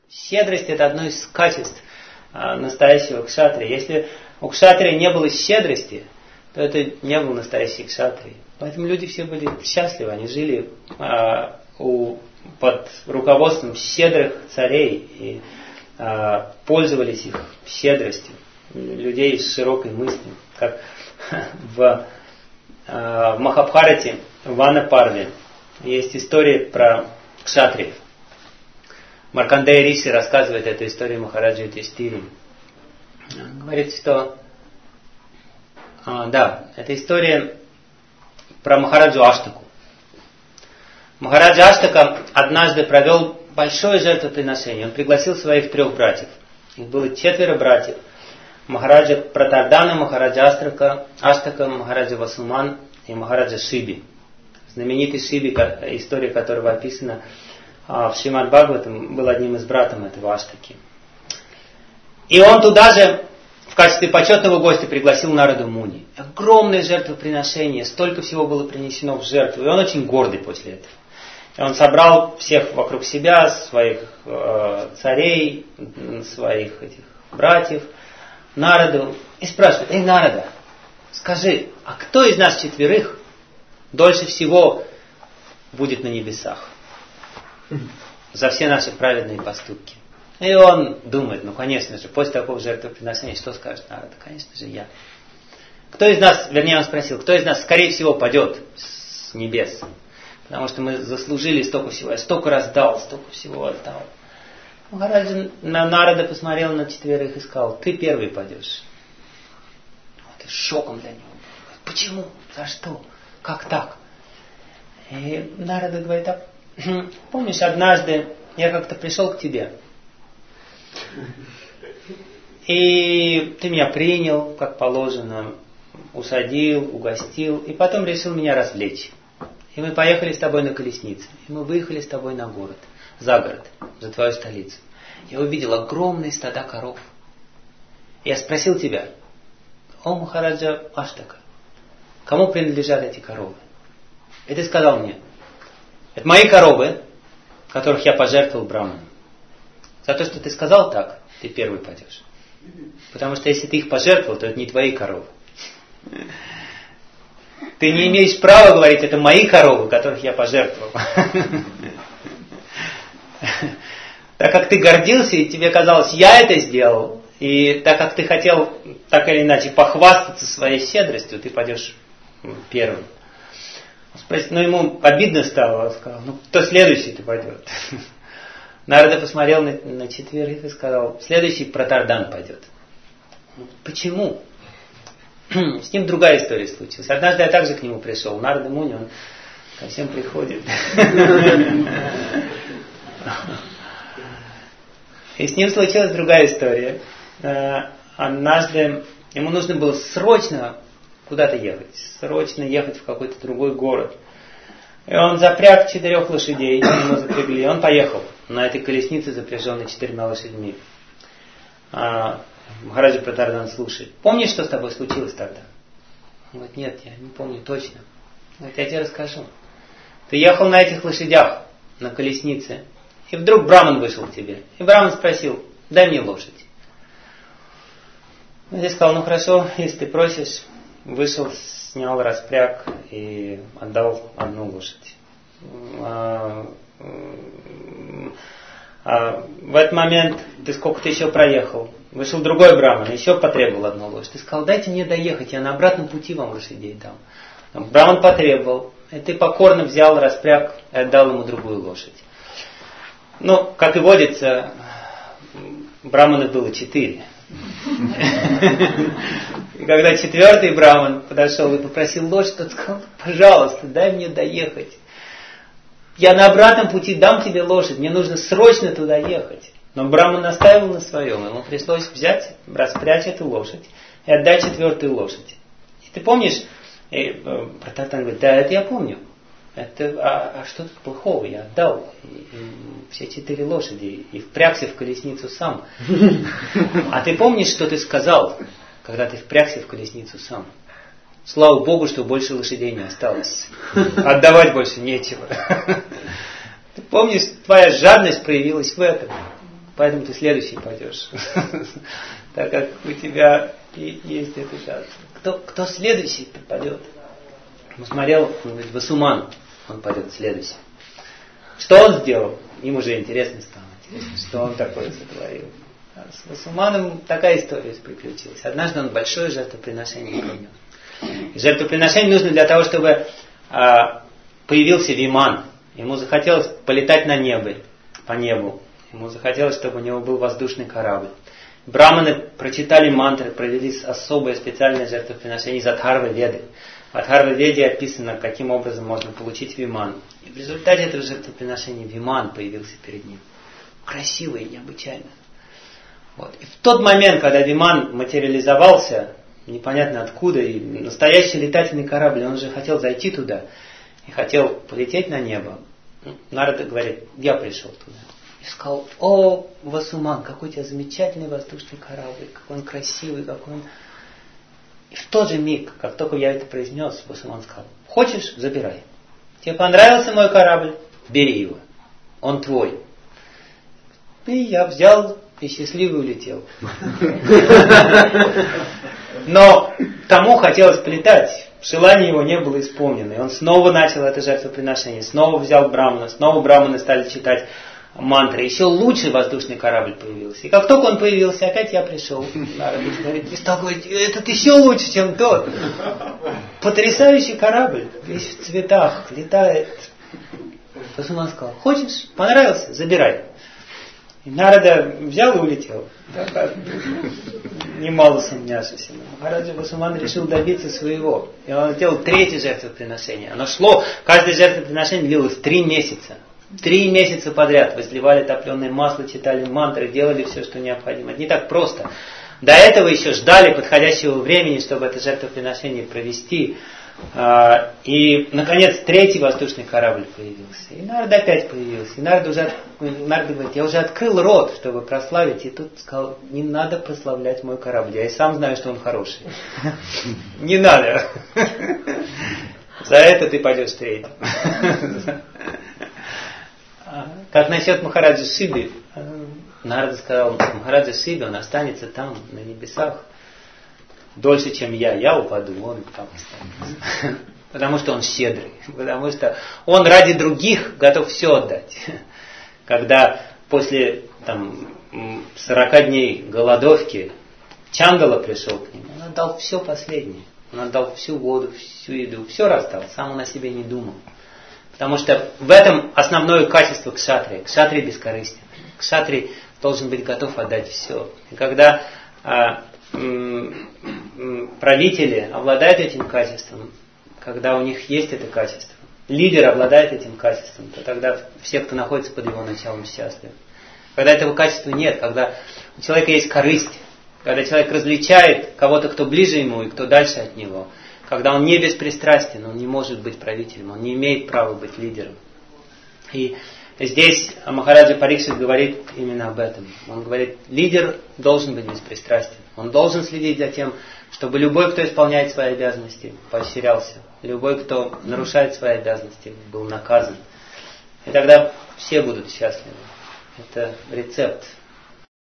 Щедрость – это одно из качеств настоящего кшатрия. Если у кшатрия не было щедрости, то это не был настоящий кшатрий. Поэтому люди все были счастливы, они жили под руководством щедрых царей и пользовались их щедростью, людей с широкой мыслью. Как в Махабхарате, в Вана-Парве есть история про кшатриев. Маркандея Риши рассказывает эту историю Махараджа Юдхиштире. Говорит, что это история про Махараджу Аштаку. Махараджа Аштака однажды провел большое жертвоприношение. Он пригласил своих 3 братьев. Их было 4 братьев. Махараджа Пратардана, Махараджа Аштака, Махараджа Васуман и Махараджа Шиби. Знаменитый Шиби, история которого описана в Шримад Бхагаватам, был одним из братьев этого Аштаки. И он туда же в качестве почетного гостя пригласил Нараду Муни. Огромное жертвоприношение, столько всего было принесено в жертву. И он очень гордый после этого. И он собрал всех вокруг себя, своих царей, своих этих братьев, Нараду, и спрашивает: «Эй, Нарада, скажи, а кто из нас 4 дольше всего будет на небесах за все наши праведные поступки?» И он думает, конечно же, после такого жертвоприношения, что скажет Нарада? Конечно же, я. Кто из нас, вернее, он спросил, кто из нас, скорее всего, падет с небес? Потому что мы заслужили столько всего, я столько раздал, столько всего отдал. Махараджа Нарада посмотрел на 4 и сказал: ты первый падешь. Это шоком для него. Почему? За что? Как так? И Нарада говорит: помнишь, однажды я как-то пришел к тебе, и ты меня принял, как положено, усадил, угостил, и потом решил меня развлечь. И мы поехали с тобой на колеснице, и мы выехали с тобой на город, за город, за твою столицу. Я увидел огромные стада коров. Я спросил тебя: о Махараджа Аштака, кому принадлежат эти коровы? И ты сказал мне: это мои коровы, которых я пожертвовал браманам. За то, что ты сказал так, ты первый пойдешь. Потому что если ты их пожертвовал, то это не твои коровы. Ты не имеешь права говорить: это мои коровы, которых я пожертвовал. Так как ты гордился, и тебе казалось, я это сделал, и так как ты хотел так или иначе похвастаться своей щедростью, ты пойдешь первым. Ему обидно стало, он сказал: кто следующий-то пойдет? Нарада посмотрел на 4 и сказал: следующий Пратардан пойдет. Почему? С ним другая история случилась. Однажды я также к нему пришел. Нарада Муни, он ко всем приходит. И с ним случилась другая история. Однажды ему нужно было срочно куда-то ехать. Срочно ехать в какой-то другой город. И он запряг 4 лошадей. Ему запрягли. И он поехал на этой колеснице, запряженной 4 лошадьми. Махараджа Пратардан слушает: помнишь, что с тобой случилось тогда? Он говорит: нет, я не помню точно. Он говорит: я тебе расскажу. Ты ехал на этих лошадях, на колеснице, и вдруг браман вышел к тебе. И браман спросил: дай мне лошадь. Он тебе сказал: хорошо, если ты просишь. Вышел, снял распряг и отдал 1 лошадь. В этот момент ты сколько-то еще проехал. Вышел другой браман, еще потребовал 1 лошадь. Ты сказал: дайте мне доехать, я на обратном пути вам лошадей дам. Браман потребовал. И ты покорно взял распряг и отдал ему другую лошадь. Как и водится, браманов было 4. И когда 4-й браман подошел и попросил лошадь, тот сказал: пожалуйста, дай мне доехать. Я на обратном пути дам тебе лошадь, мне нужно срочно туда ехать. Но браман настаивал на своем, ему пришлось взять, распрячь эту лошадь и отдать 4-ю лошадь. И ты помнишь, Пратартан говорит: да, это я помню. А что тут плохого? Я отдал все 4 лошади и впрягся в колесницу сам. А ты помнишь, что ты сказал, когда ты впрягся в колесницу сам? Слава Богу, что больше лошадей не осталось. Отдавать больше нечего. Ты помнишь, твоя жадность проявилась в этом. поэтому ты следующий пойдешь. Так как у тебя есть эта шанс. Кто следующий пойдет? Он смотрел, он говорит, Васуман, он пойдет следующий. Что он сделал? Им уже интересно стало. Что он такое сотворил. С Васуманом такая история приключилась. Однажды он большое жертвоприношение принес. И жертвоприношение нужно для того, чтобы появился Виман. Ему захотелось полетать на небо, по небу. Ему захотелось, чтобы у него был воздушный корабль. Браманы прочитали мантры, провели особое специальное жертвоприношение из Адхарва-веды. В Адхарва-веде описано, каким образом можно получить Виман. И в результате этого жертвоприношения Виман появился перед ним. Красивый и необычайно. Вот. И в тот момент, когда Виман материализовался, непонятно откуда, и настоящий летательный корабль, он же хотел зайти туда и хотел полететь на небо. Нарада говорит, я пришел туда. И сказал, о, Васуман, какой у тебя замечательный воздушный корабль, какой он красивый, какой он... И в тот же миг, как только я это произнес, Васуман сказал, хочешь, забирай. Тебе понравился мой корабль? Бери его. Он твой. И я взял и счастливый улетел. Но тому хотелось полетать. Желание его не было исполнено. И он снова начал это жертвоприношение. Снова взял Брамана. Снова Браманы стали читать мантры. Еще лучший воздушный корабль появился. И как только он появился, опять я пришел. Нарада говорит, и стал говорить, этот еще лучше, чем тот. Потрясающий корабль. Весь в цветах. Летает. Васуман сказал, хочешь? Понравился? Забирай. И Нарада взял и улетел. Немало сомнявшись. Махараджа Васуман решил добиться своего. И он сделал третье жертвоприношение. Оно шло, каждое жертвоприношение длилось 3 месяца. 3 месяца подряд возливали топленое масло, читали мантры, делали все, что необходимо. Это не так просто. До этого еще ждали подходящего времени, чтобы это жертвоприношение провести. И, наконец, третий воздушный корабль появился. И Нарада опять появился. И Нарада говорит, я уже открыл рот, чтобы прославить. И тут сказал, не надо прославлять мой корабль. Я и сам знаю, что он хороший. Не надо. За это ты пойдешь третьим. Как насчет Махараджа Шиби? Нарада сказал, Махараджа Шиби, он останется там, на небесах. Дольше, чем я упаду, он там останется. Потому что он щедрый. Потому что он ради других готов все отдать. Когда после 40 дней голодовки Чандала пришел к нему, он отдал все последнее. Он отдал всю воду, всю еду, все раздал, сам он о себе не думал. Потому что в этом основное качество кшатрия. Кшатрий бескорыстен. Кшатрий должен быть готов отдать все. И когда правители обладают этим качеством, когда у них есть это качество, лидер обладает этим качеством, то тогда все, кто находится под его началом, счастливы. Когда этого качества нет, когда у человека есть корысть, когда человек различает кого-то, кто ближе ему и кто дальше от него, когда он не беспристрастен, он не может быть правителем, он не имеет права быть лидером. И здесь Махараджа Парикшит говорит именно об этом. Он говорит, лидер должен быть беспристрастен. Он должен следить за тем, чтобы любой, кто исполняет свои обязанности, поощрялся. Любой, кто нарушает свои обязанности, был наказан. И тогда все будут счастливы. Это рецепт